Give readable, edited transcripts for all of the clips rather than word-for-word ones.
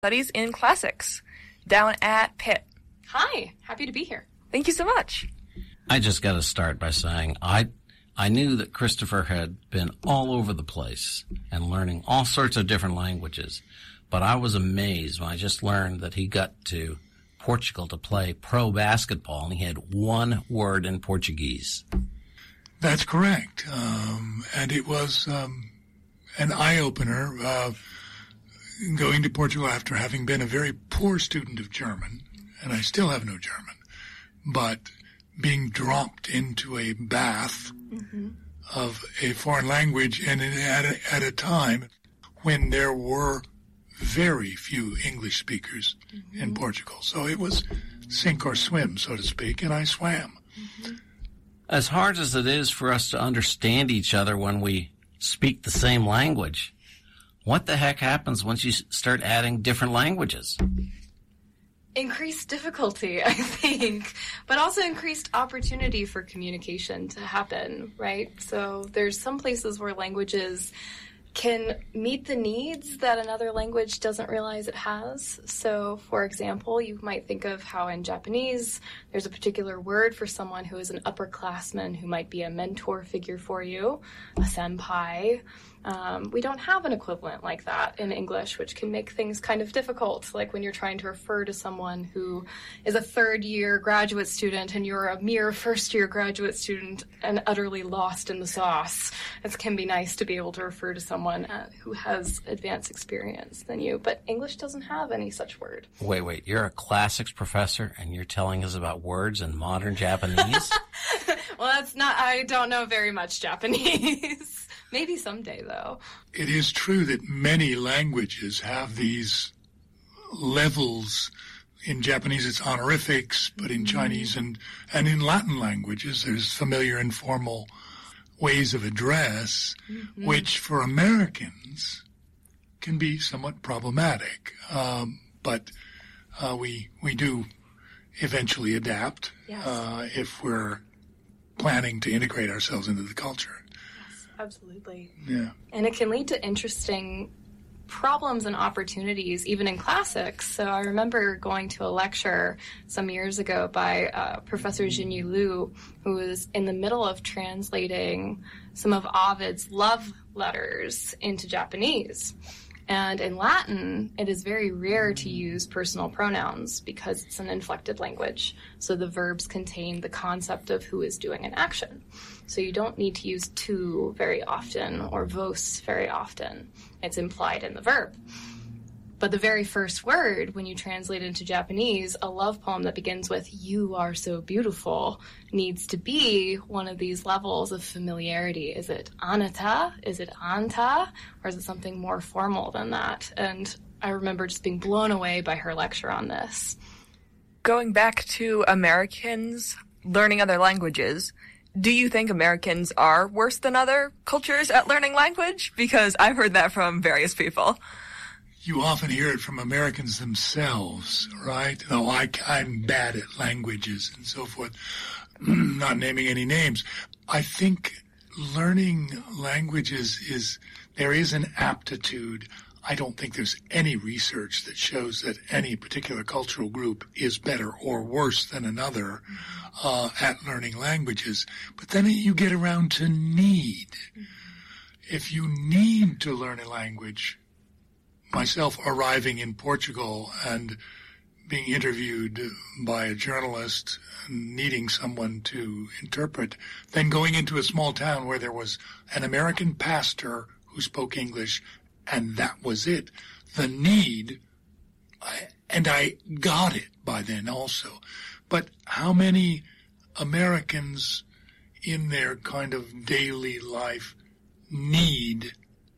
Studies in Classics down at Pitt. Hi, happy to be here. Thank you so much. I just got to start by saying I knew that Christopher had been all over the place and learning all sorts of different languages, but I was amazed when I just learned that he got to Portugal to play pro basketball and he had one word in Portuguese. That's correct. And it was an eye-opener going to Portugal after having been a very poor student of German, and I still have no German, but being dropped into a bath of a foreign language and at a time when there were very few English speakers in Portugal. So it was sink or swim, so to speak, and I swam. As hard as it is for us to understand each other when we speak the same language, what the heck happens once you start adding different languages? Increased difficulty, I think, but also increased opportunity for communication to happen, right? So there's some places where languages can meet the needs that another language doesn't realize it has. So, for example, you might think of how in Japanese there's a particular word for someone who is an upperclassman who might be a mentor figure for you, a senpai. We don't have an equivalent like that in English, which can make things kind of difficult, like when you're trying to refer to someone who is a third-year graduate student and you're a mere first-year graduate student and utterly lost in the sauce. It can be nice to be able to refer to someone who has advanced experience than you, but English doesn't have any such word. Wait, you're a classics professor and you're telling us about words in modern Japanese? Well, I don't know very much Japanese. Maybe someday, though. It is true that many languages have these levels. In Japanese, it's honorifics, but in Chinese and in Latin languages, there's familiar and formal ways of address, which for Americans can be somewhat problematic. But we do eventually adapt if we're planning to integrate ourselves into the culture. Absolutely. Yeah. And it can lead to interesting problems and opportunities, even in classics. So I remember going to a lecture some years ago by Professor Jinyu Liu, who was in the middle of translating some of Ovid's love letters into Japanese. And in Latin, it is very rare to use personal pronouns because it's an inflected language. So the verbs contain the concept of who is doing an action. So you don't need to use tu very often or vos very often. It's implied in the verb. But the very first word, when you translate it into Japanese, a love poem that begins with, "You are so beautiful," needs to be one of these levels of familiarity. Is it anata? Is it anta? Or is it something more formal than that? And I remember just being blown away by her lecture on this. Going back to Americans learning other languages, do you think Americans are worse than other cultures at learning language? Because I've heard that from various people. You often hear it from Americans themselves, right? Oh, I'm bad at languages and so forth. Not naming any names. I think learning languages there is an aptitude. I don't think there's any research that shows that any particular cultural group is better or worse than another at learning languages. But then you get around to need. If you need to learn a language, myself arriving in Portugal and being interviewed by a journalist needing someone to interpret, then going into a small town where there was an American pastor who spoke English, and that was it. The need, and I got it by then also. But how many Americans in their kind of daily life need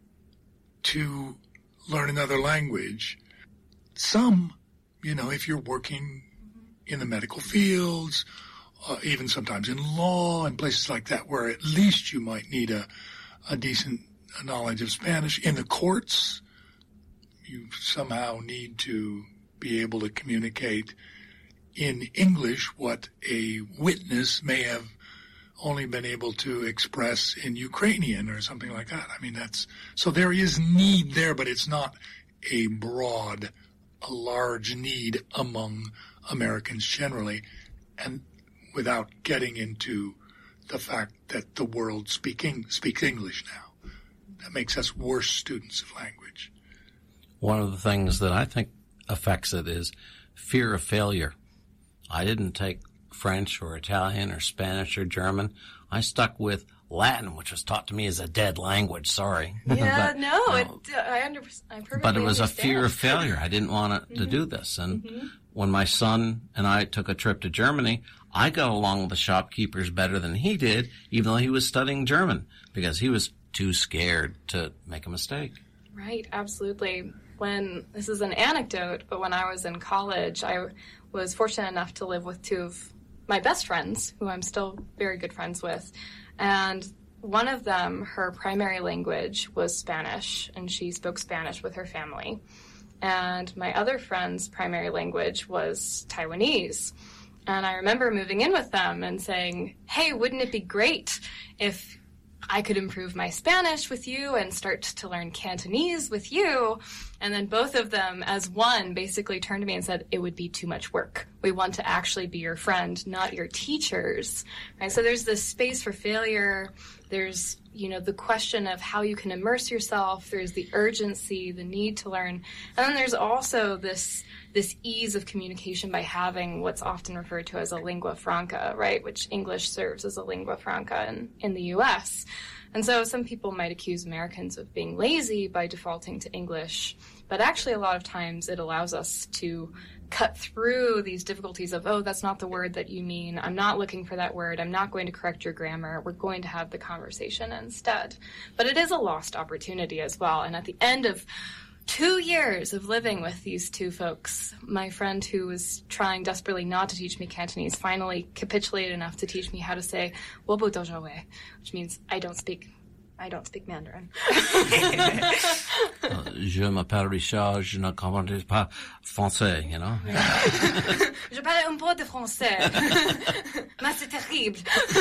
to learn another language? Some, if you're working in the medical fields, even sometimes in law and places like that, where at least you might need a decent knowledge of Spanish. In the courts, you somehow need to be able to communicate in English what a witness may have only been able to express in Ukrainian or something like that. I mean, so there is need there, but it's not a broad a large need among Americans generally, and without getting into the fact that the world speaks English now. That makes us worse students of language. One of the things that I think affects it is fear of failure. I didn't take French or Italian or Spanish or German. I stuck with Latin, which was taught to me as a dead language. Sorry. Yeah, I perfectly But it was understand. a fear of failure. I didn't want to do this. And when my son and I took a trip to Germany, I got along with the shopkeepers better than he did, even though he was studying German, because he was too scared to make a mistake. Right, absolutely. This is an anecdote, but when I was in college, I was fortunate enough to live with two of my best friends, who I'm still very good friends with. And one of them, her primary language was Spanish, and she spoke Spanish with her family. And my other friend's primary language was Taiwanese. And I remember moving in with them and saying, hey, wouldn't it be great if I could improve my Spanish with you and start to learn Cantonese with you? And then both of them, as one, basically turned to me and said, it would be too much work. We want to actually be your friend, not your teachers. Right? So there's this space for failure. There's, the question of how you can immerse yourself. There's the urgency, the need to learn. And then there's also this ease of communication by having what's often referred to as a lingua franca, right, which English serves as a lingua franca in the U.S. And so some people might accuse Americans of being lazy by defaulting to English, but actually a lot of times it allows us to cut through these difficulties of, oh, that's not the word that you mean. I'm not looking for that word. I'm not going to correct your grammar. We're going to have the conversation instead. But it is a lost opportunity as well. And at the end of 2 years of living with these two folks, my friend who was trying desperately not to teach me Cantonese finally capitulated enough to teach me how to say 我不懂中文, which means I don't speak Mandarin. Je m'appelle Richard, je ne comprends pas français, Je parle un peu de français. Mais c'est terrible.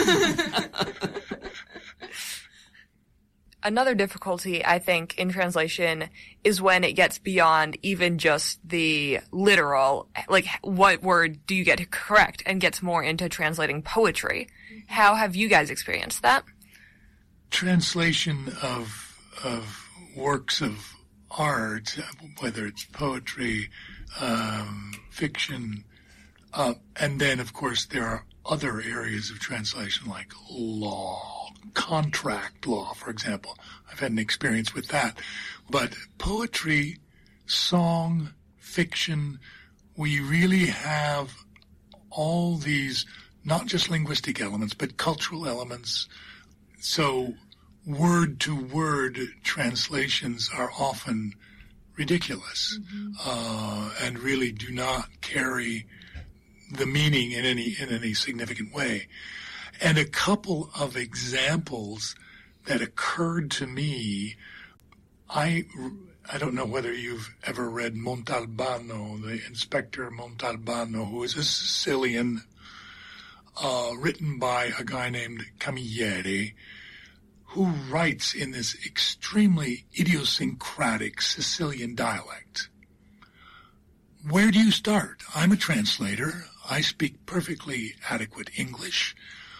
Another difficulty, I think, in translation is when it gets beyond even just the literal, like what word do you get to correct, and gets more into translating poetry. How have you guys experienced that? Translation of works of art, whether it's poetry, fiction, and then, of course, there are other areas of translation like law, contract law, for example. I've had an experience with that. But poetry, song, fiction, we really have all these, not just linguistic elements, but cultural elements. So word-to-word translations are often ridiculous, and really do not carry the meaning in any significant way. And a couple of examples that occurred to me, I don't know whether you've ever read Montalbano, the Inspector Montalbano, who is a Sicilian, written by a guy named Camilleri, who writes in this extremely idiosyncratic Sicilian dialect. Where do you start? I'm a translator. I speak perfectly adequate English,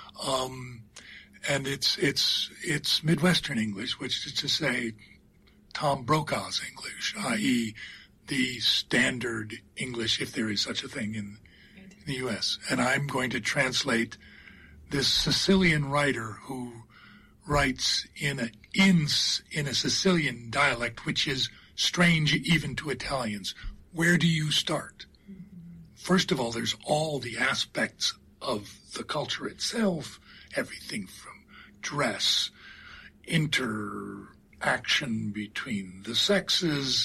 and it's Midwestern English, which is to say Tom Brokaw's English, i.e. the standard English, if there is such a thing in the U.S. And I'm going to translate this Sicilian writer who writes in a Sicilian dialect, which is strange even to Italians. Where do you start? First of all, there's all the aspects of the culture itself, everything from dress, interaction between the sexes,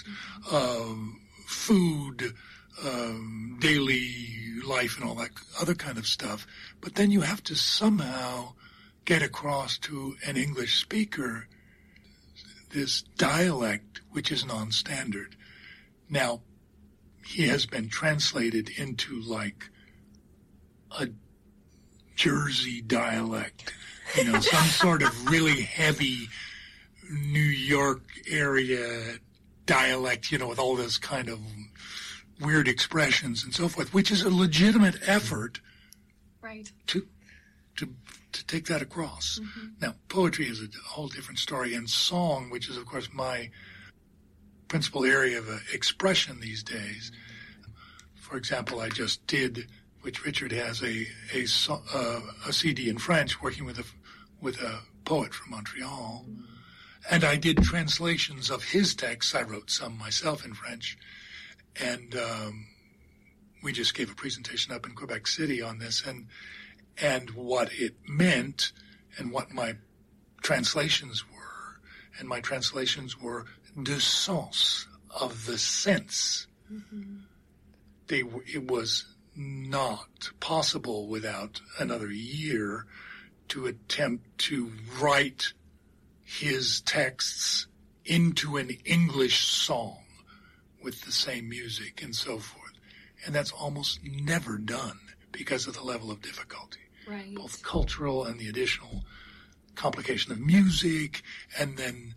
food, daily life, and all that other kind of stuff. But then you have to somehow get across to an English speaker this dialect which is non-standard. Now, he has been translated into like a Jersey dialect, some sort of really heavy New York area dialect, with all this kind of weird expressions and so forth, which is a legitimate effort Right. to take that across. Mm-hmm. Now, poetry is a whole different story, and song, which is, of course, my principal area of expression these days. For example, I just did, which Richard has, a CD in French, working with a poet from Montreal, and I did translations of his texts. I wrote some myself in French, and we just gave a presentation up in Quebec City on this, and what it meant, and what my translations were, and my translations were de sens, of the sense. Mm-hmm. It was not possible without another year to attempt to write his texts into an English song with the same music and so forth. And that's almost never done because of the level of difficulty. Right. Both cultural and the additional complication of music, and then,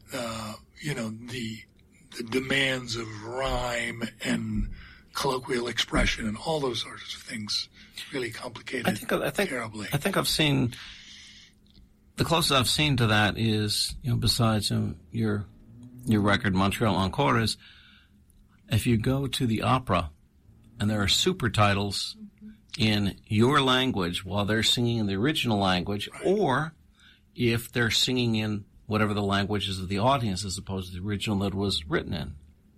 the demands of rhyme and colloquial expression and all those sorts of things really complicated terribly. I think I've seen, the closest I've seen to that is, besides your record, Montreal Encore, is if you go to the opera and there are super titles in your language while they're singing in the original language, right, or if they're singing in whatever the language is of the audience as opposed to the original that was written in.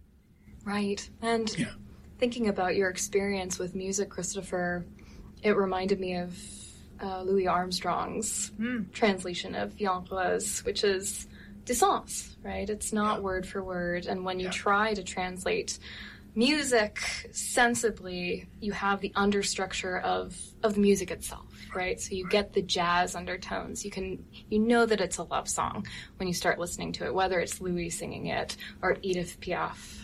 Right. And thinking about your experience with music, Christopher, it reminded me of Louis Armstrong's translation of Yankees, which is de sens, right? It's not word for word. And when you try to translate music sensibly, you have the understructure of the music itself, right? So you get the jazz undertones. You know that it's a love song when you start listening to it, whether it's Louis singing it or Edith Piaf.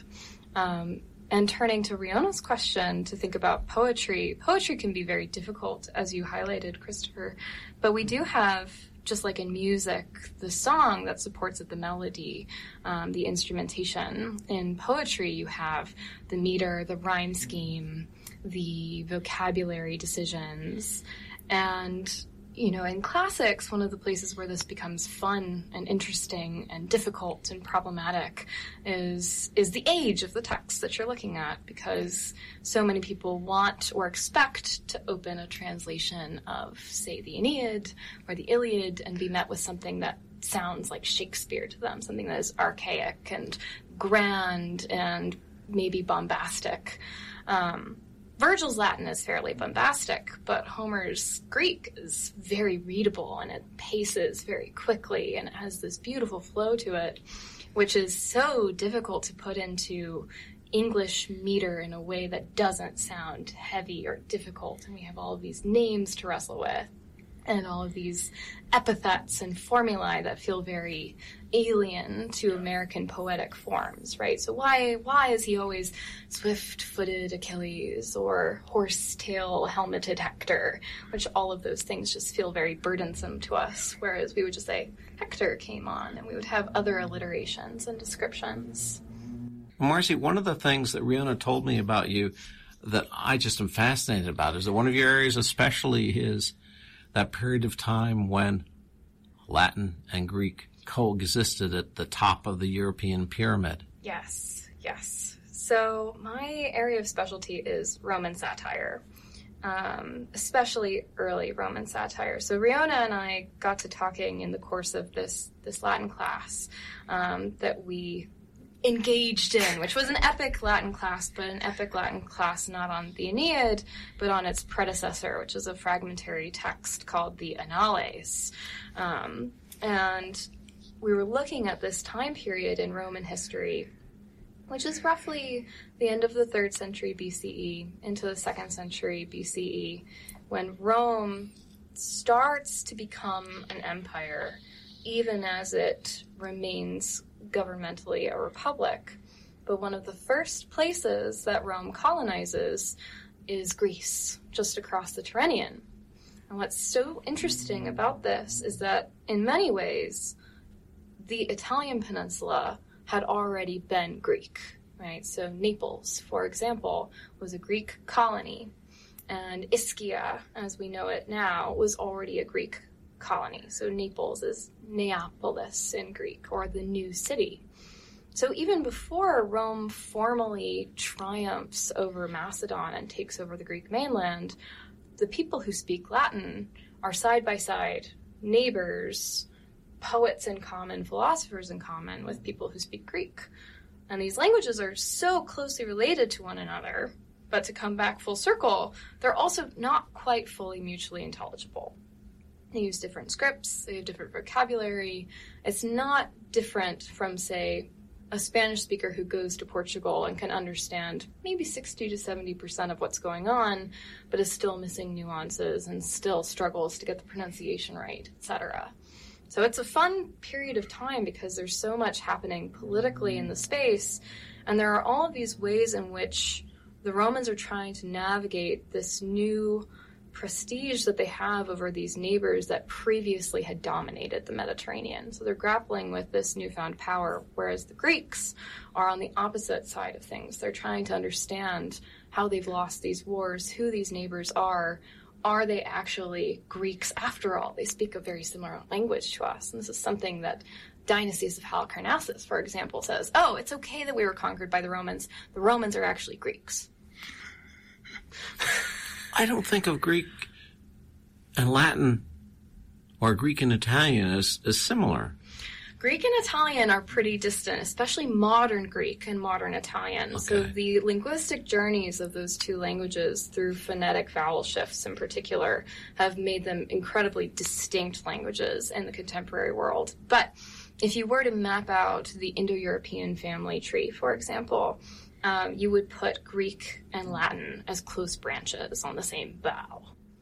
And turning to Riona's question to think about poetry can be very difficult, as you highlighted, Christopher. But we do have, just like in music, the song that supports it, the melody, the instrumentation. In poetry, you have the meter, the rhyme scheme, the vocabulary decisions. And, in classics, one of the places where this becomes fun and interesting and difficult and problematic is the age of the text that you're looking at, because so many people want or expect to open a translation of, say, the Aeneid or the Iliad and be met with something that sounds like Shakespeare to them, something that is archaic and grand and maybe bombastic. Virgil's Latin is fairly bombastic, but Homer's Greek is very readable, and it paces very quickly, and it has this beautiful flow to it, which is so difficult to put into English meter in a way that doesn't sound heavy or difficult. And we have all of these names to wrestle with, and all of these epithets and formulae that feel very alien to American poetic forms, right? So why is he always swift-footed Achilles or horse-tail helmeted Hector, which all of those things just feel very burdensome to us, whereas we would just say Hector came on, and we would have other alliterations and descriptions. Marcy, one of the things that Riona told me about you that I just am fascinated about is that one of your areas especially is that period of time when Latin and Greek coexisted at the top of the European pyramid. Yes. So my area of specialty is Roman satire, especially early Roman satire. So Riona and I got to talking in the course of this Latin class that we engaged in, which was an epic Latin class, but an epic Latin class not on the Aeneid, but on its predecessor, which is a fragmentary text called the Annales. And we were looking at this time period in Roman history, which is roughly the end of the 3rd century BCE into the 2nd century BCE, when Rome starts to become an empire, even as it remains governmentally a republic. But one of the first places that Rome colonizes is Greece, just across the Tyrrhenian. And what's so interesting about this is that in many ways, the Italian peninsula had already been Greek. right? So Naples, for example, was a Greek colony, and Ischia, as we know it now, was already a Greek colony. So Naples is Neapolis in Greek, or the new city. So even before Rome formally triumphs over Macedon and takes over the Greek mainland, the people who speak Latin are side by side neighbors, poets in common, philosophers in common with people who speak Greek. And these languages are so closely related to one another, but to come back full circle, they're also not quite fully mutually intelligible. They use different scripts, they have different vocabulary. It's not different from, say, a Spanish speaker who goes to Portugal and can understand maybe 60 to 70% of what's going on, but is still missing nuances and still struggles to get the pronunciation right, etc. So it's a fun period of time because there's so much happening politically in the space, and there are all of these ways in which the Romans are trying to navigate this new prestige that they have over these neighbors that previously had dominated the Mediterranean. So they're grappling with this newfound power, whereas the Greeks are on the opposite side of things. They're trying to understand how they've lost these wars, who these neighbors are. Are they actually Greeks after all? They speak a very similar language to us. And this is something that Dionysius of Halicarnassus, for example, says, oh, it's okay that we were conquered by the Romans. The Romans are actually Greeks. I don't think of Greek and Latin or Greek and Italian as similar. Greek and Italian are pretty distant, especially modern Greek and modern Italian. Okay. So the linguistic journeys of those two languages through phonetic vowel shifts in particular have made them incredibly distinct languages in the contemporary world. But if you were to map out the Indo-European family tree, for example, you would put Greek and Latin as close branches on the same bough.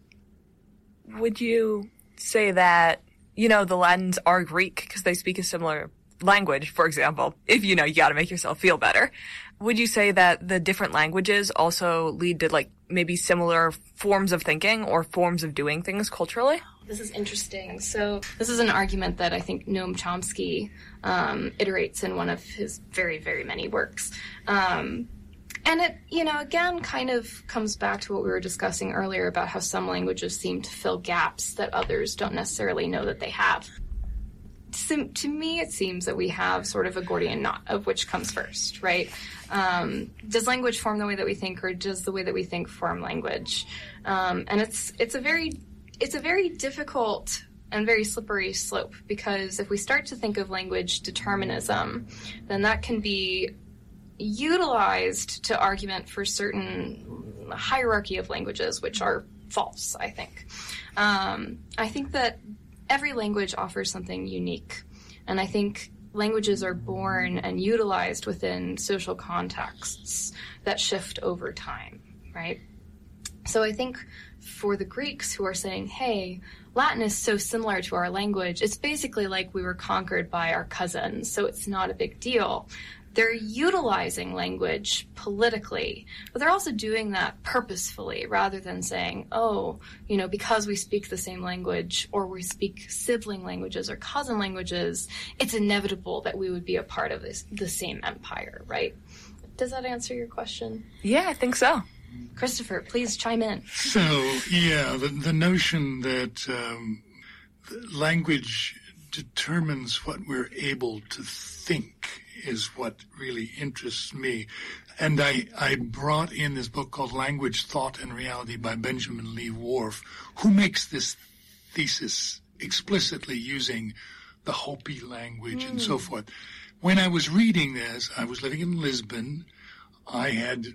Would you say that, the Latins are Greek because they speak a similar language, for example? If you got to make yourself feel better. Would you say that the different languages also lead to maybe similar forms of thinking or forms of doing things culturally? This is interesting. So this is an argument that I think Noam Chomsky iterates in one of his very, very many works. And it, again, kind of comes back to what we were discussing earlier about how some languages seem to fill gaps that others don't necessarily know that they have. So, to me, it seems that we have sort of a Gordian knot of which comes first, right? Does language form the way that we think, or does the way that we think form language? And it's a very difficult and very slippery slope, because if we start to think of language determinism, then that can be utilized to argument for certain hierarchy of languages, which are false, I think. I think that every language offers something unique, and I think languages are born and utilized within social contexts that shift over time, right? So I think for the Greeks who are saying, hey, Latin is so similar to our language, it's basically like we were conquered by our cousins, so it's not a big deal. They're utilizing language politically, but they're also doing that purposefully rather than saying, oh, because we speak the same language or we speak sibling languages or cousin languages, it's inevitable that we would be a part of the same empire, right? Does that answer your question? Yeah, I think so. Christopher, please chime in. So, yeah, the notion that language determines what we're able to think is what really interests me. And I brought in this book called Language, Thought, and Reality by Benjamin Lee Whorf, who makes this thesis explicitly using the Hopi language and so forth. When I was reading this, I was living in Lisbon. I had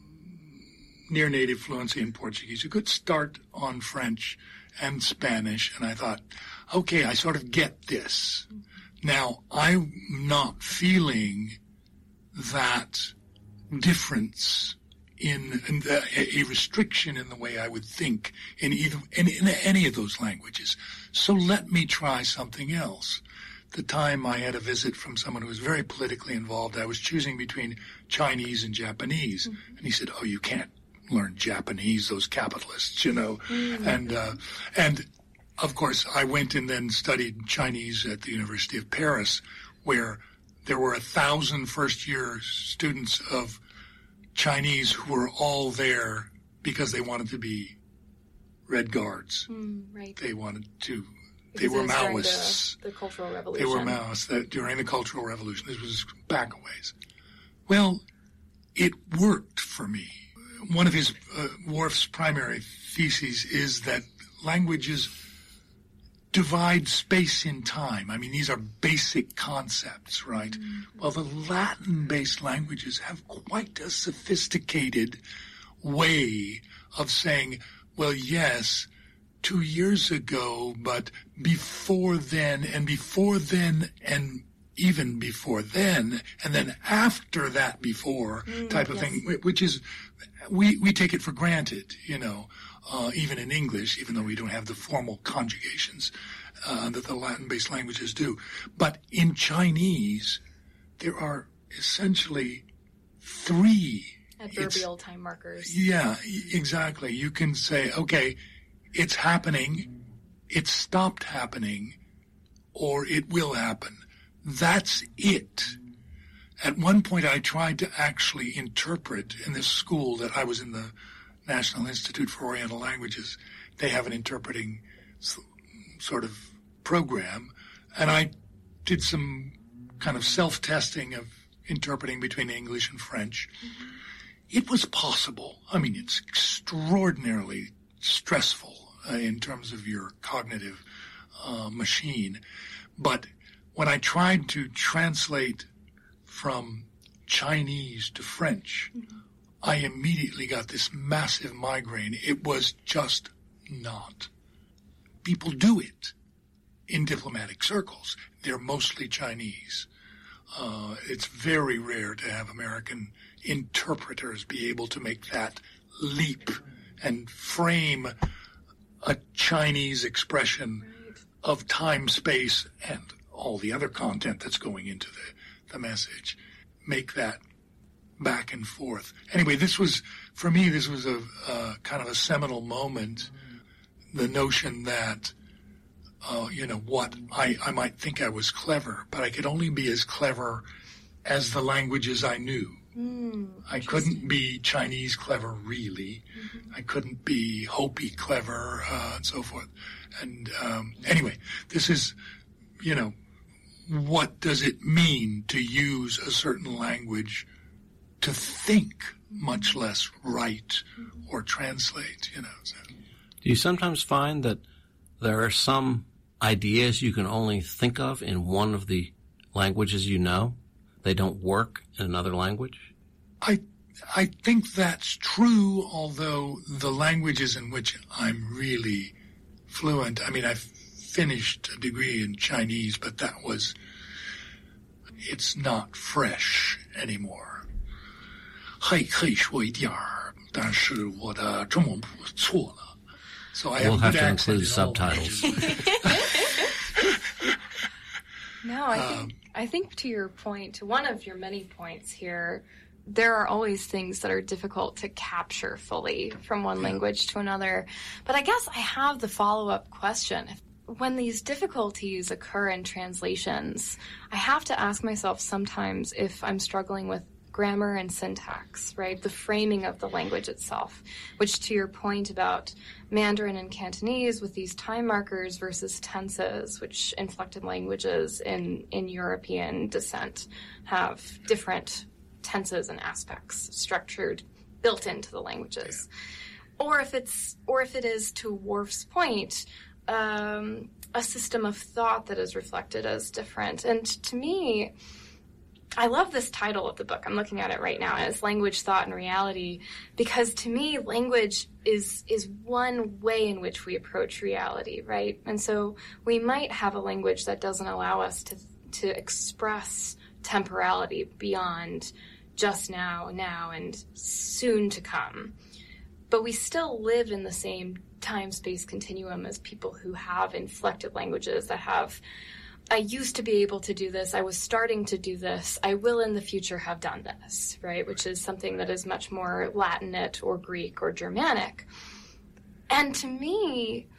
near native fluency in Portuguese, a good start on French and Spanish, and I thought, okay, I sort of get this. Now, I'm not feeling that difference in a restriction in the way I would think in any of those languages. So let me try something else. The time I had a visit from someone who was very politically involved, I was choosing between Chinese and Japanese. Mm-hmm. And he said, oh, you can't learn Japanese, those capitalists, Mm-hmm. And of course, I went and then studied Chinese at the University of Paris, where there were 1,000 first-year students of Chinese who were all there because they wanted to be Red Guards. Right. They wanted to. Because they were it was during Maoists. The Cultural Revolution. They were Maoists during the Cultural Revolution. This was back a ways. Well, it worked for me. One of his Worf's primary theses is that languages divide space in time. I mean, these are basic concepts, right? Well, the Latin-based languages have quite a sophisticated way of saying, well, yes, 2 years ago, but before then, and even before then, and then after that before type of thing, which is, we take it for granted, even in English, even though we don't have the formal conjugations that the Latin-based languages do. But in Chinese, there are essentially 3 adverbial time markers. Yeah, exactly. You can say, okay, it's happening, it stopped happening, or it will happen. That's it. At one point, I tried to actually interpret in this school that I was in, the National Institute for Oriental Languages. They have an interpreting sort of program, and I did some kind of self-testing of interpreting between English and French. It was possible. I mean, it's extraordinarily stressful in terms of your cognitive machine. But when I tried to translate from Chinese to French, I immediately got this massive migraine. It was just not. People do it in diplomatic circles. They're mostly Chinese. It's very rare to have American interpreters be able to make that leap and frame a Chinese expression of time, space, and all the other content that's going into the message. Make that back and forth. Anyway, for me, this was a kind of a seminal moment. The notion that, I might think I was clever, but I could only be as clever as the languages I knew. I couldn't be Chinese clever, really. I couldn't be Hopi clever, and so forth. And anyway, this is, what does it mean to use a certain language to think, much less write or translate, So. Do you sometimes find that there are some ideas you can only think of in one of the languages you know? They don't work in another language? I think that's true, although the languages in which I'm really fluent, I mean, I've finished a degree in Chinese, but it's not fresh anymore. 可以说一点儿，但是我的中文不错了。So I we'll have good to accent include in all subtitles. No, I think to your point, to one of your many points here, there are always things that are difficult to capture fully from one language to another. But I guess I have the follow-up question. When these difficulties occur in translations, I have to ask myself sometimes if I'm struggling with grammar and syntax, right? The framing of the language itself, which to your point about Mandarin and Cantonese with these time markers versus tenses, which inflected languages in European descent have different tenses and aspects structured, built into the languages. Or if it is, to Worf's point, a system of thought that is reflected as different. And to me, I love this title of the book. I'm looking at it right now, and it's Language, Thought, and Reality, because to me, language is one way in which we approach reality, right? And so we might have a language that doesn't allow us to express temporality beyond just now, and soon to come. But we still live in the same time-space continuum as people who have inflected languages that have, I used to be able to do this, I was starting to do this, I will in the future have done this, right? Which is something that is much more Latinate or Greek or Germanic. And to me,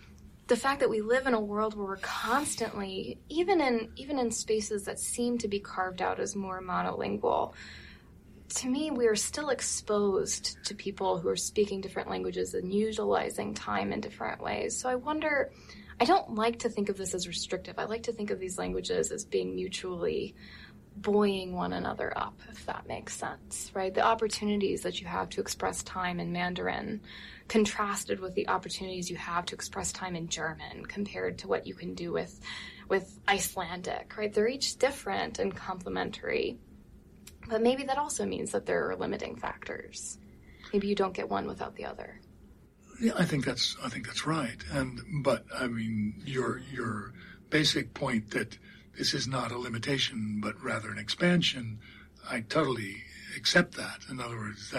the fact that we live in a world where we're constantly, even in spaces that seem to be carved out as more monolingual, to me, we are still exposed to people who are speaking different languages and utilizing time in different ways. So I wonder, I don't like to think of this as restrictive. I like to think of these languages as being mutually buoying one another up, if that makes sense, right? The opportunities that you have to express time in Mandarin contrasted with the opportunities you have to express time in German compared to what you can do with Icelandic, right? They're each different and complementary. But maybe that also means that there are limiting factors. Maybe you don't get one without the other. Yeah, I think that's right. But I mean, your basic point that this is not a limitation, but rather an expansion, I totally accept that. In other words,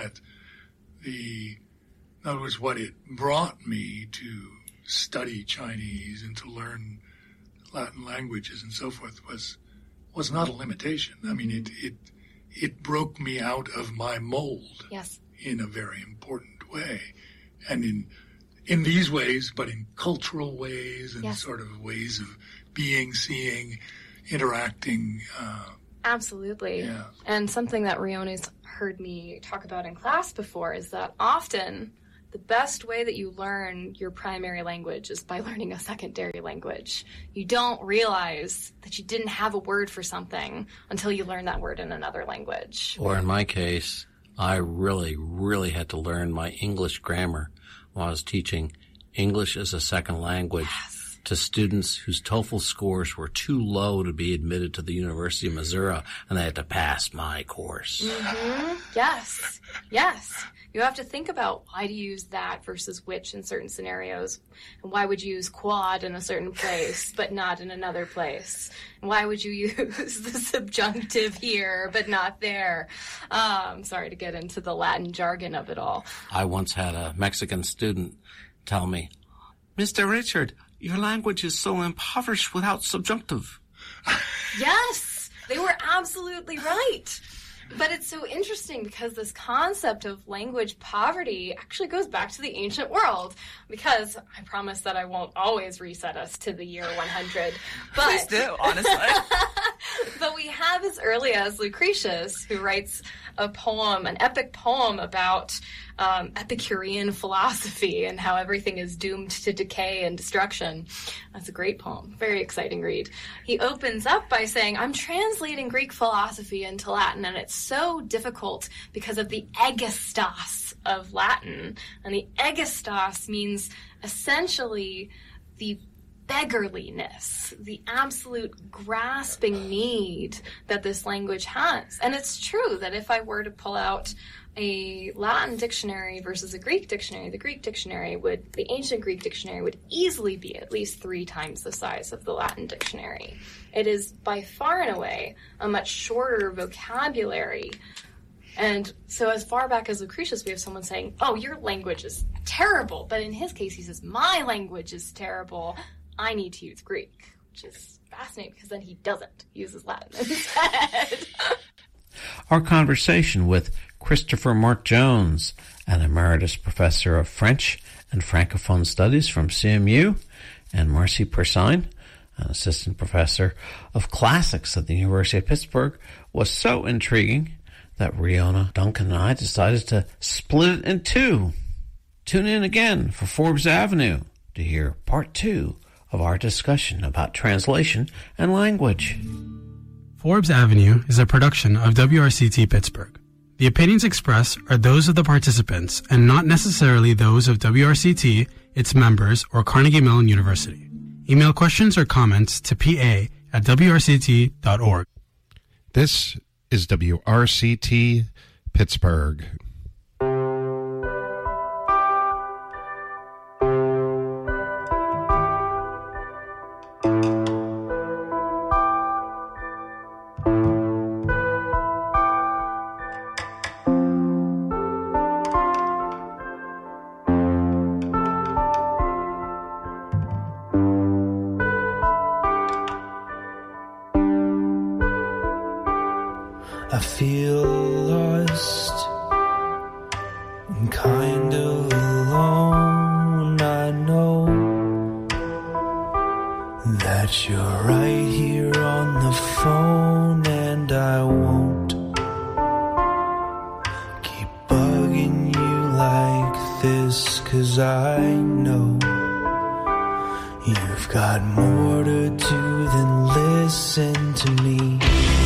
what it brought me to study Chinese and to learn Latin languages and so forth was not a limitation. I mean, it broke me out of my mold. Yes. In a very important way. And in these ways, but in cultural ways and sort of ways of being, seeing, interacting. Absolutely. Yeah. And something that Rione's heard me talk about in class before is that often the best way that you learn your primary language is by learning a secondary language. You don't realize that you didn't have a word for something until you learn that word in another language. Or in my case, I really, really had to learn my English grammar while I was teaching English as a second language to students whose TOEFL scores were too low to be admitted to the University of Missouri, and they had to pass my course. Mm-hmm. Yes. You have to think about why to use that versus which in certain scenarios. And why would you use quad in a certain place but not in another place? And why would you use the subjunctive here but not there? I'm sorry to get into the Latin jargon of it all. I once had a Mexican student tell me, Mr. Richard, your language is so impoverished without subjunctive. Yes, they were absolutely right. But it's so interesting because this concept of language poverty actually goes back to the ancient world, because I promise that I won't always reset us to the year 100. But, please do, honestly. But we have as early as Lucretius, who writes a poem, an epic poem about Epicurean philosophy and how everything is doomed to decay and destruction. That's a great poem. Very exciting read. He opens up by saying, I'm translating Greek philosophy into Latin, and it's so difficult because of the aegistos of Latin. And the aegistos means essentially the beggarliness, the absolute grasping need that this language has. And it's true that if I were to pull out a Latin dictionary versus a Greek dictionary, the ancient Greek dictionary would easily be at least 3 times the size of the Latin dictionary. It is by far and away a much shorter vocabulary. And so as far back as Lucretius, we have someone saying, oh, your language is terrible. But in his case, he says, my language is terrible. I need to use Greek, which is fascinating because then he doesn't. He uses Latin instead. Our conversation with Christopher Mark Jones, an emeritus professor of French and Francophone studies from CMU, and Marcy Persine, an assistant professor of classics at the University of Pittsburgh, was so intriguing that Riona Duncan and I decided to split it in 2. Tune in again for Forbes Avenue to hear part 2 of our discussion about translation and language. Forbes Avenue is a production of WRCT Pittsburgh. The opinions expressed are those of the participants and not necessarily those of WRCT, its members, or Carnegie Mellon University. Email questions or comments to pa@wrct.org. This is WRCT Pittsburgh. I feel lost and kind of alone. I know that you're right here on the phone, and I won't keep bugging you like this, 'cause I know you've got more to do than listen to me.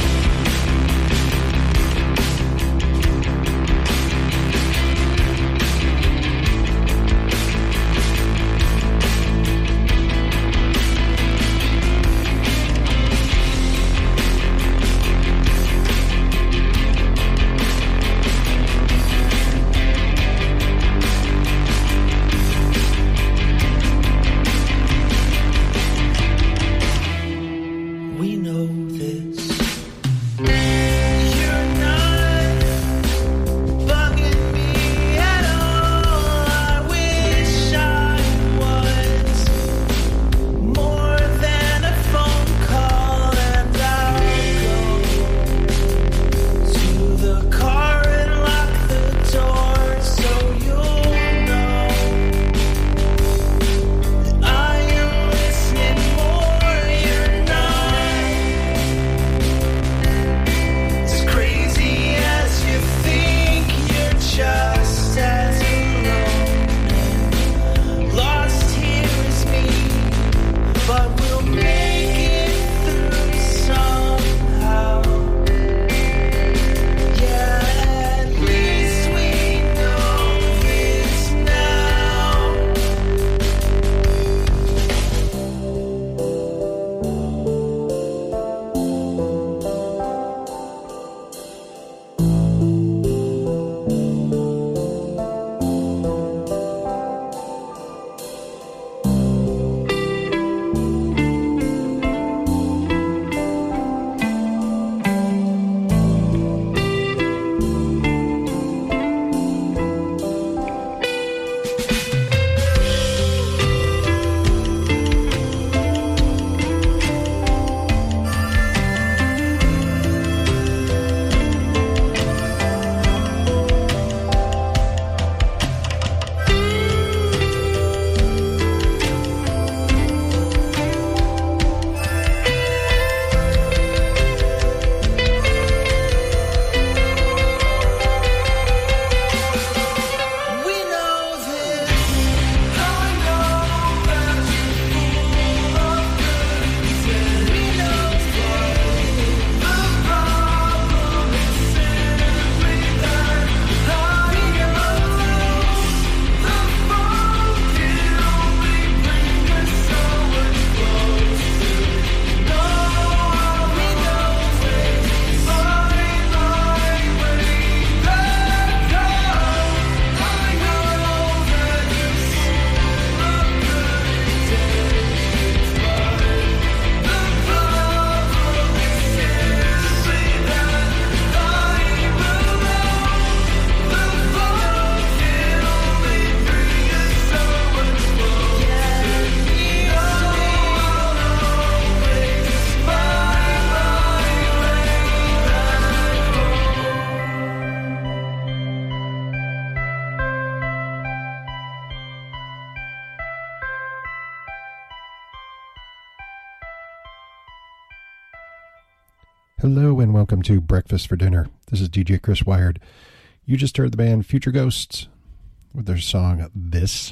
Hello and welcome to Breakfast for Dinner. This is DJ Chris Wired. You just heard the band Future Ghosts with their song This.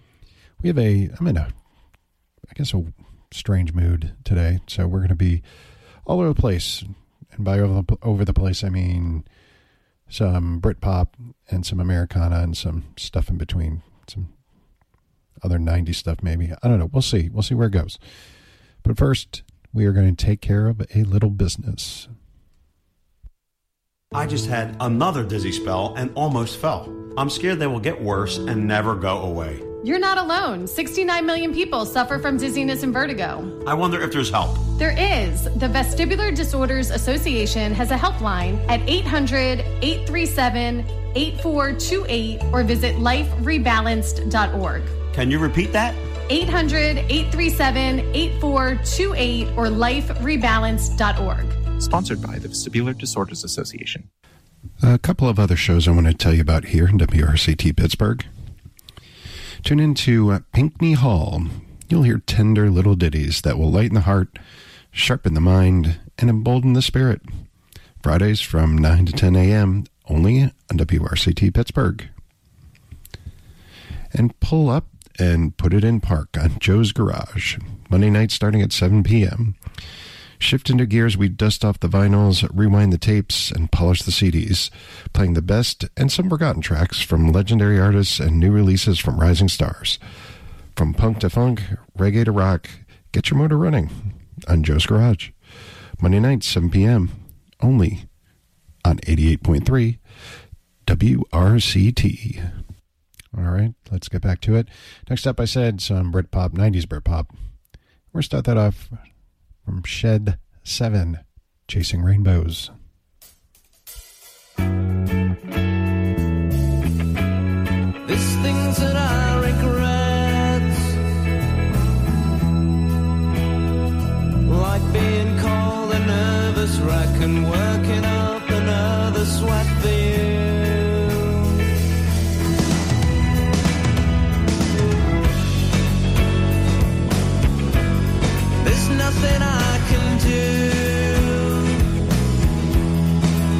I'm in a strange mood today, so we're going to be all over the place. And by over the place, I mean some Britpop and some Americana and some stuff in between, some other 90s stuff maybe. I don't know. We'll see. We'll see where it goes. But first, we are going to take care of a little business. I just had another dizzy spell and almost fell. I'm scared they will get worse and never go away. You're not alone. 69 million people suffer from dizziness and vertigo. I wonder if there's help. There is. The Vestibular Disorders Association has a helpline at 800-837-8428 or visit liferebalanced.org. Can you repeat that? 800-837-8428 or liferebalanced.org. Sponsored by the Vestibular Disorders Association. A couple of other shows I want to tell you about here in WRCT Pittsburgh. Tune in to Pinckney Hall you'll hear tender little ditties that will lighten the heart, sharpen the mind, and embolden the spirit. Fridays from 9 to 10 a.m., only on WRCT Pittsburgh. And pull up and put it in park on Joe's Garage. Monday night starting at 7 p.m. Shift into gears, we dust off the vinyls, rewind the tapes, and polish the CDs, playing the best and some forgotten tracks from legendary artists and new releases from rising stars. From punk to funk, reggae to rock, get your motor running on Joe's Garage. Monday night, 7 p.m., only on 88.3 WRCT. All right, let's get back to it. Next up, I said some Britpop, 90s Britpop. We're going to start that off from Shed 7, Chasing Rainbows. These things that I regret, like being called a nervous wreck and working up another sweat field. There's nothing I can do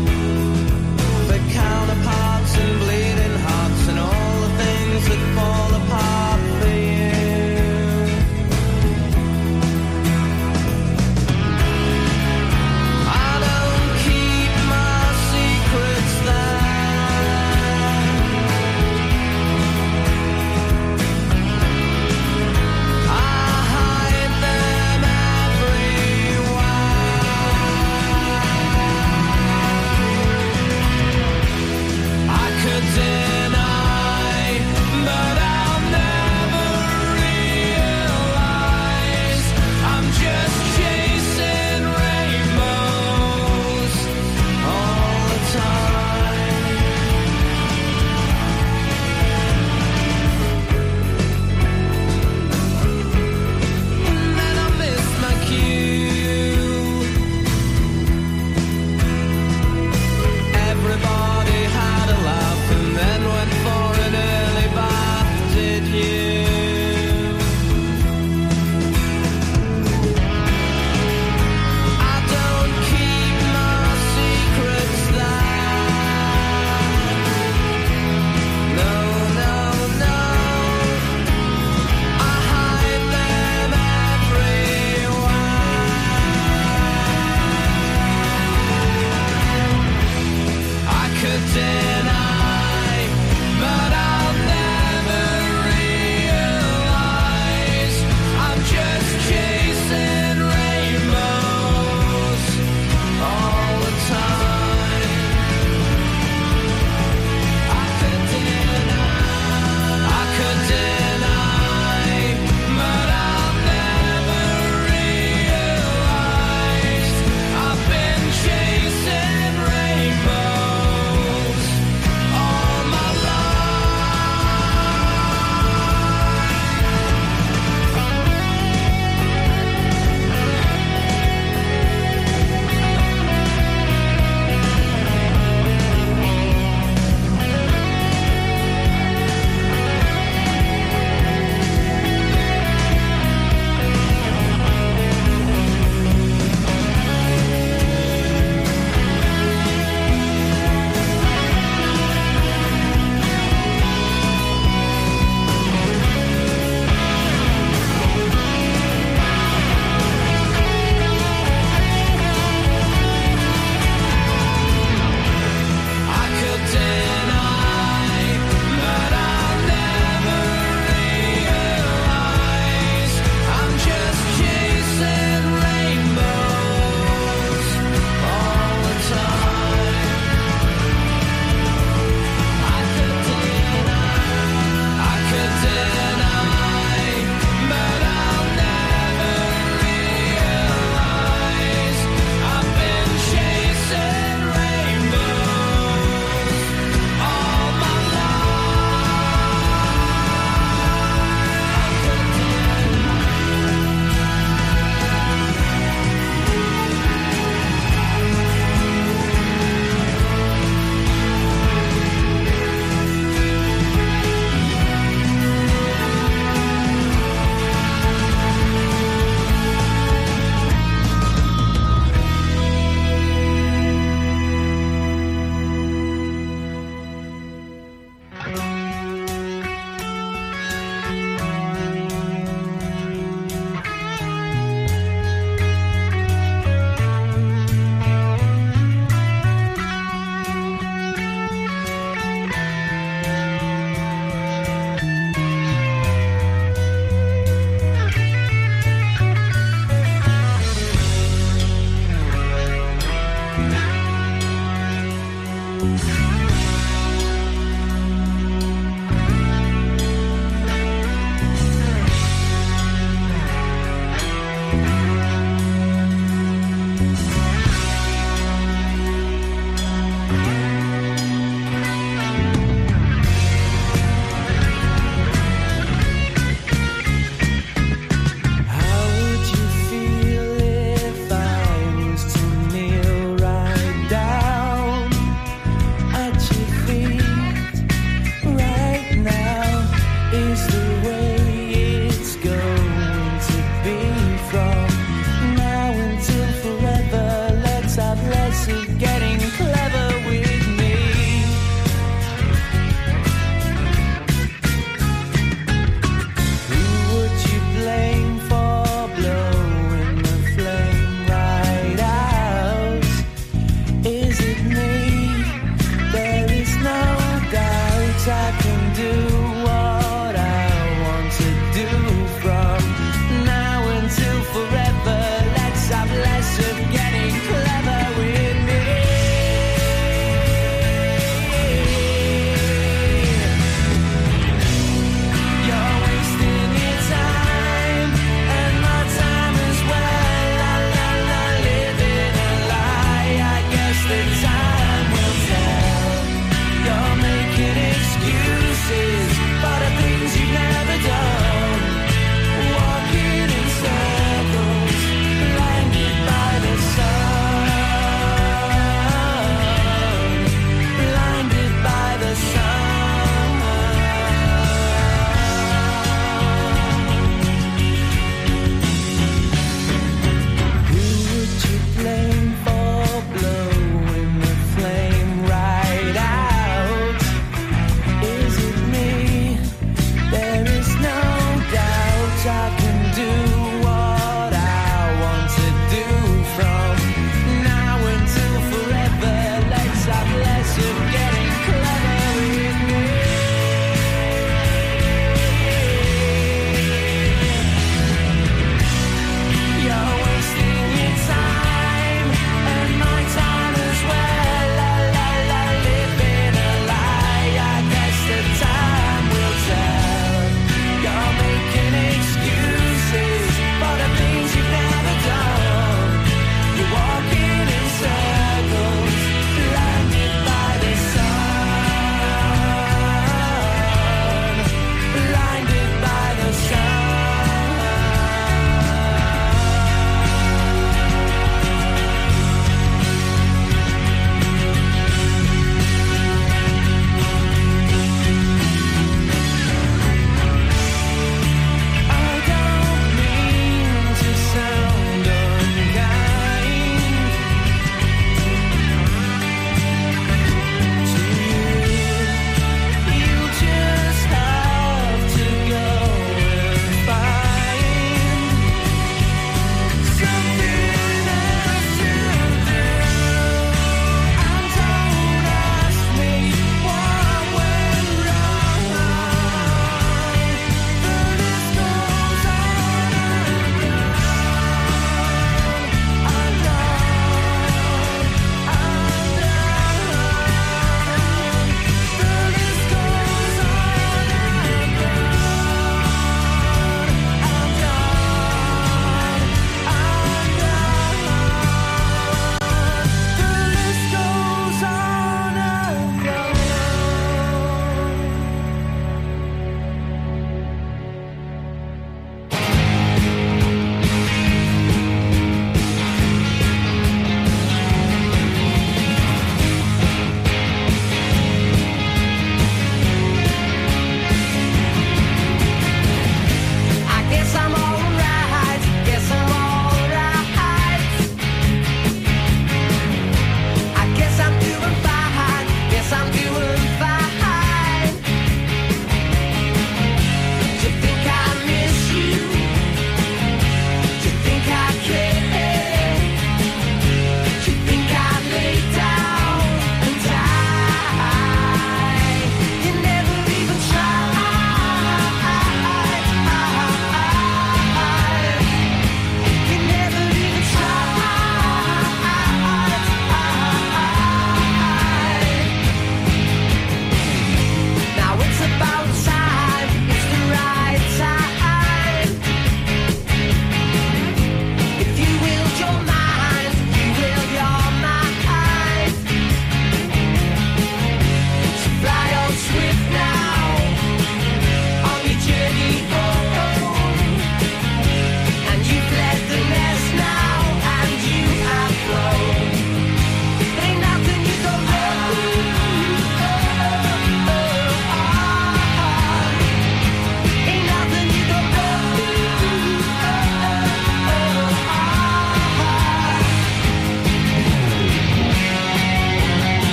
for counterparts and bleeding hearts and all the things that fall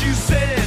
you said.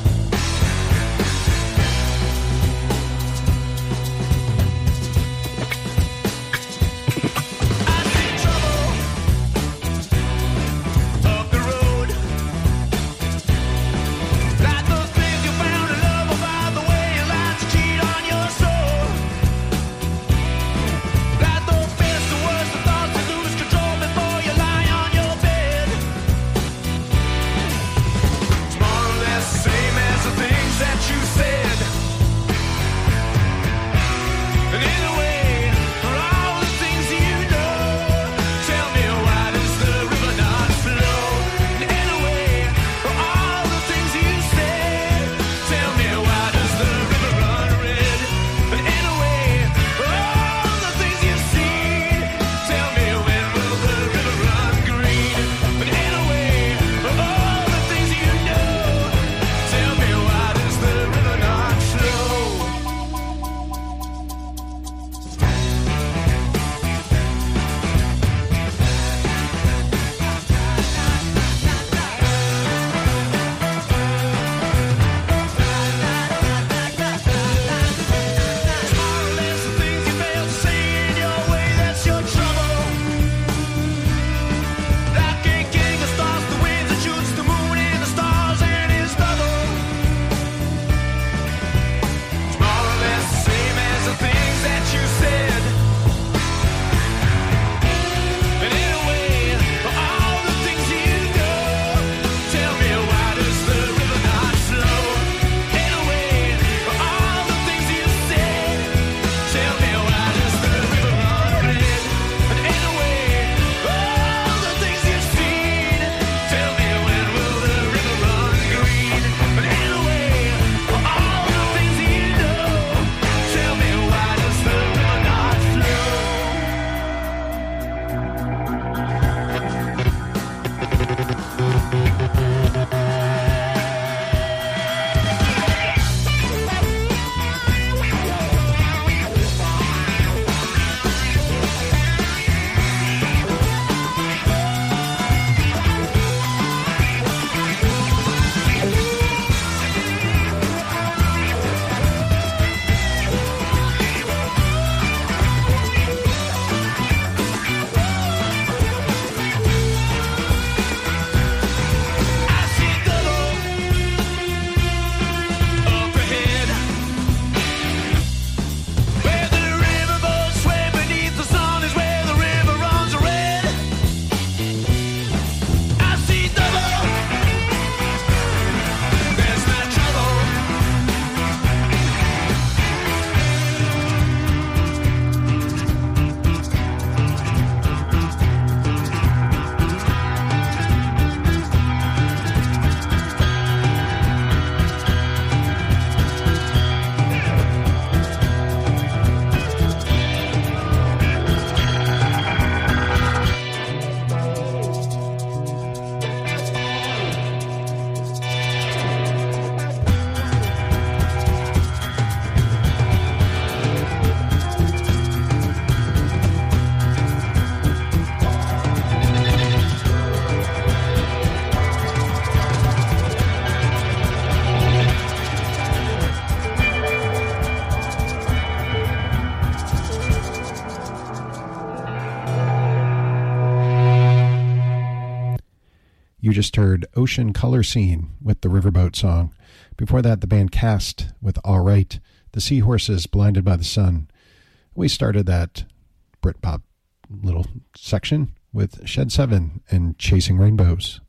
You just heard Ocean Color Scene with the Riverboat song. Before that, the band Cast with All Right, the Seahorses, Blinded by the Sun. We started that Britpop little section with Shed 7 and Chasing Rainbows.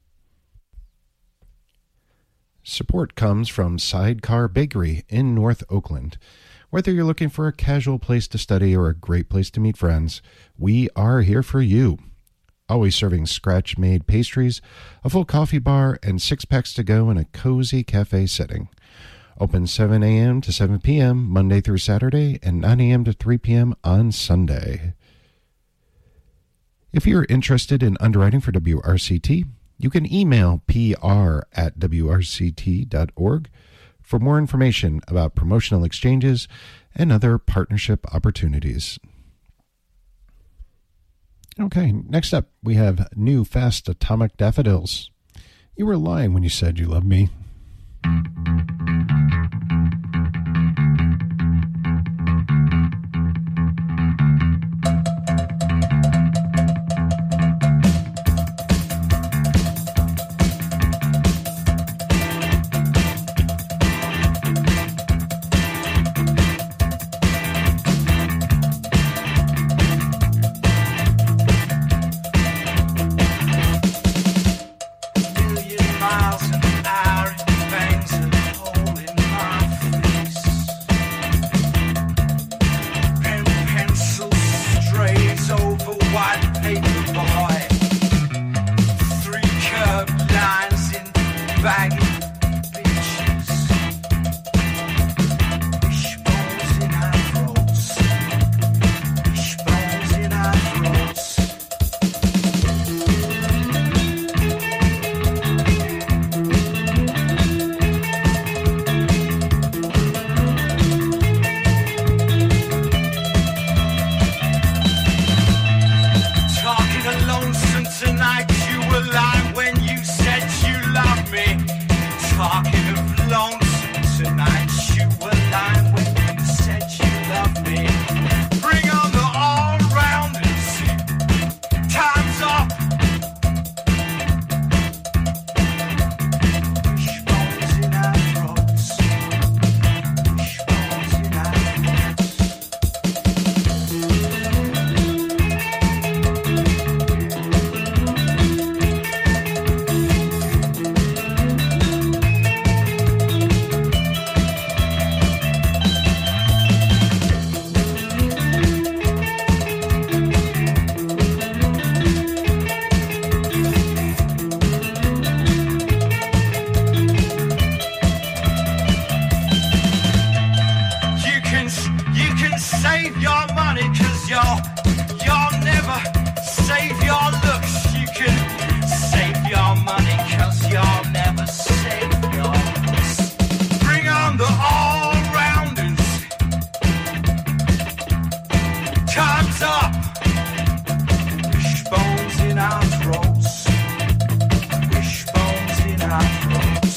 Support comes from Sidecar Bakery in North Oakland. Whether you're looking for a casual place to study or a great place to meet friends, we are here for you. Always serving scratch-made pastries, a full coffee bar, and 6-packs to go in a cozy cafe setting. Open 7 a.m. to 7 p.m. Monday through Saturday and 9 a.m. to 3 p.m. on Sunday. If you're interested in underwriting for WRCT, you can email pr@wrct.org for more information about promotional exchanges and other partnership opportunities. Okay, next up, we have New Fast Atomic Daffodils. You were lying when you said you loved me. You'll never save your looks. You can save your money, 'cause you'll never save your looks. Bring on the all-rounders. Time's up. Wishbones in our throats. Wishbones in our throats.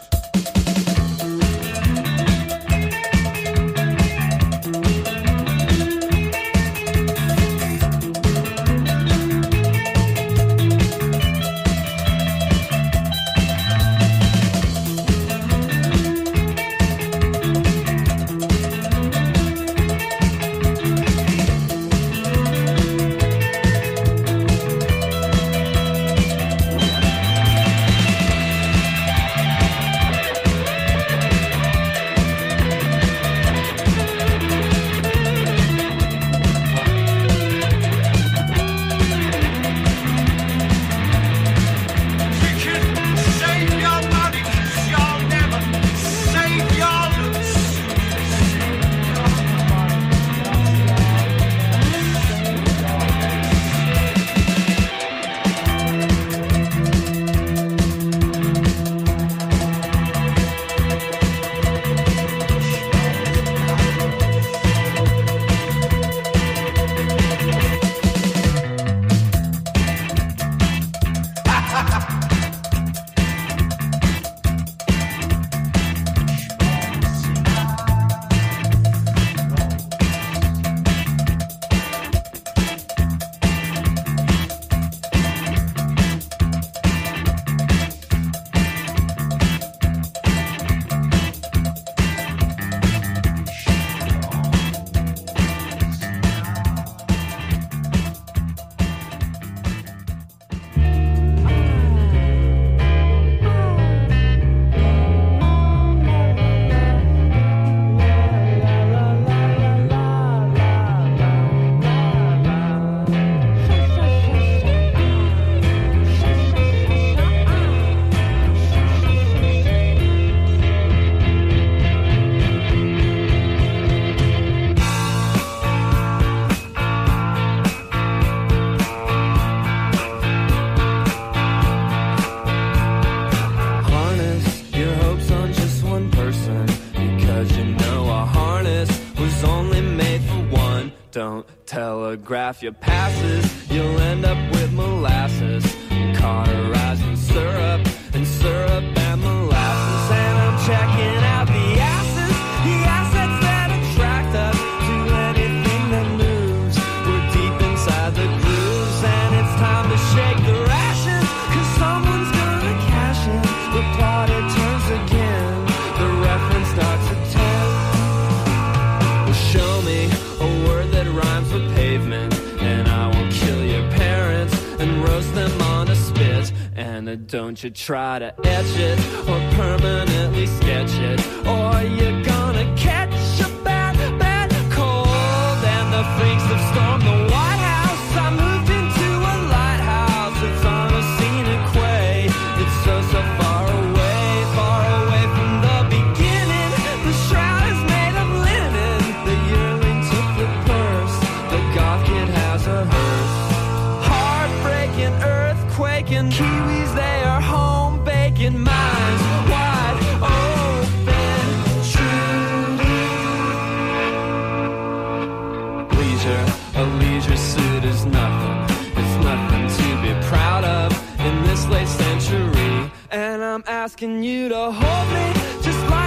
Telegraph your passes, you'll end up with molasses, cauterized in syrup, and syrup and molasses. And I'm checking out the assets that attract us to anything that moves. We're deep inside the grooves, and it's time to shake the rations, 'cause someone's gonna cash in. The party turns again, the reference starts at 10. Well, show me a word that rhymes with pavement, and I will kill your parents and roast them on a spit. And don't you try to etch it or permanently sketch it, or you're gonna catch a bad, bad cold. And the freaks have stormed the White House. I moved into a lighthouse. It's on a scenic way. It's so far away from the beginning. The shroud is made of linen. The yearling took the purse. The goth kid has a hearse. Heartbreaking, earthquaking, Kiwis, they are home baking, minds wide open, truly. Leisure, a leisure suit is nothing. It's nothing to be proud of in this late century. And I'm asking you to hold me just like